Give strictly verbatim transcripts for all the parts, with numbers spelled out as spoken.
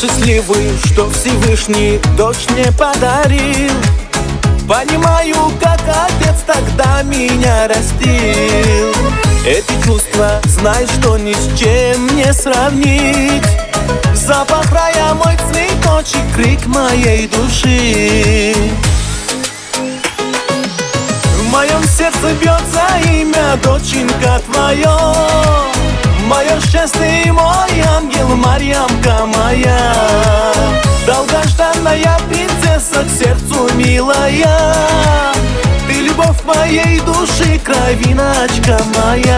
счастливый, что Всевышний дочь мне подарил. Понимаю, как отец тогда меня растил. Эти чувства, знай, что ни с чем не сравнить. Запах рая, мой цветочек, крик моей души. В моем сердце бьется имя, доченька твое. Мое счастье и мой ангел, Марьямка моя. Долгожданная принцесса, к сердцу милая. Ты любовь моей души, кровиночка моя.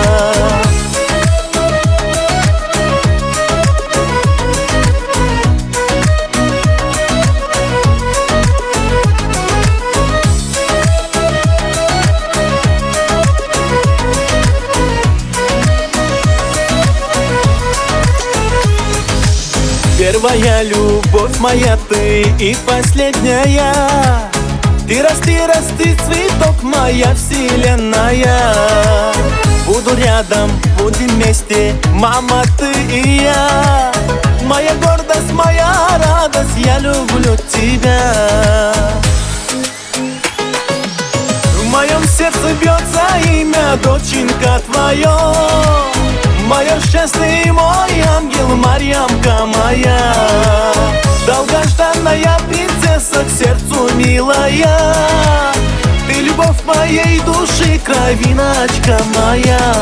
Первая любовь моя ты и последняя. Ты расти, расти, цветок, моя вселенная. Буду рядом, будем вместе, мама, ты и я. Моя гордость, моя радость, я люблю тебя. В моем сердце бьется имя, доченька твое. Мое счастье и мой ангел, Марьямка моя. Долгожданная принцесса, к сердцу милая. Ты любовь моей души, кровиночка моя.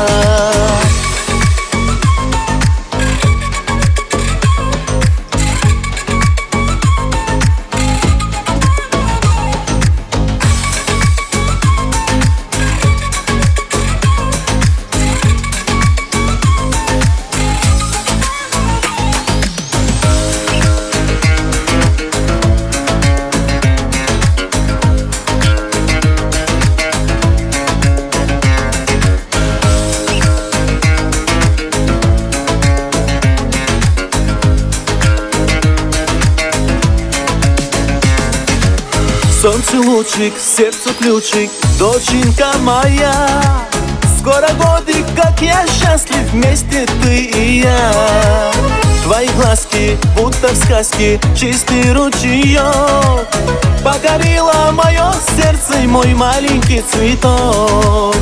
Солнце лучик, сердцу ключик, доченька моя. Скоро годы, как я счастлив, вместе ты и я. Твои глазки, будто в сказке, чистый ручеек. Покорило мое сердце и мой маленький цветок.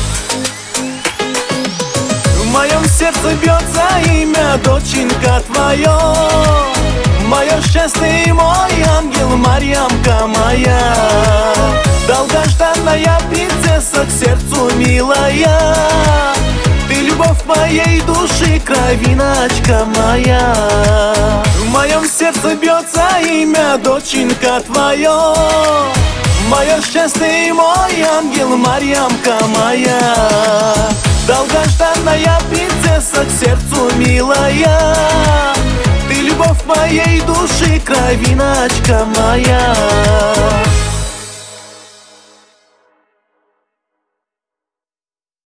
В моем сердце бьется имя, доченька твое. Мое счастье и мой ангел, Марьямка моя. Долгожданная принцесса, к сердцу милая. Ты любовь моей души, кровиночка моя. В моем сердце бьется имя, доченька твое. Мое счастье и мой ангел, Марьямка моя. Долгожданная принцесса, к сердцу милая. Ты любовь моей души, кровиночка моя.